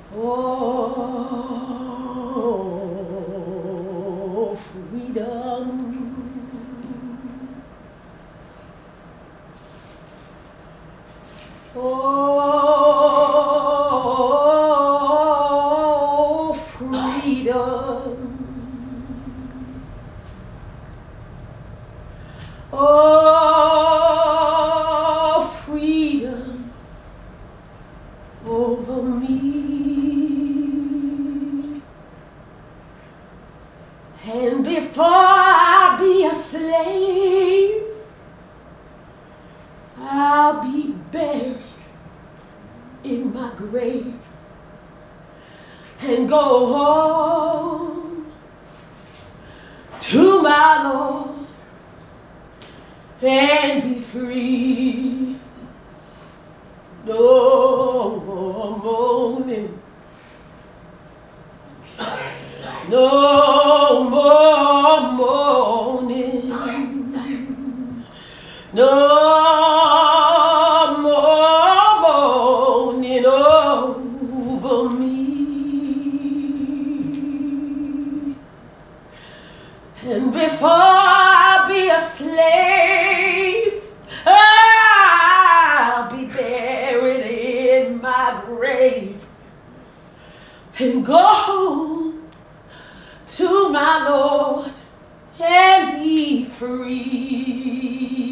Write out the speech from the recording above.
Oh, freedom. Oh, freedom. Oh, freedom over me. And before I be a slave, I'll be buried in my grave and go home to my Lord and be free. No more moaning, no more moaning, no more moaning over me. And before I be a slave, I'll be buried in my grave and go home to my Lord and be free.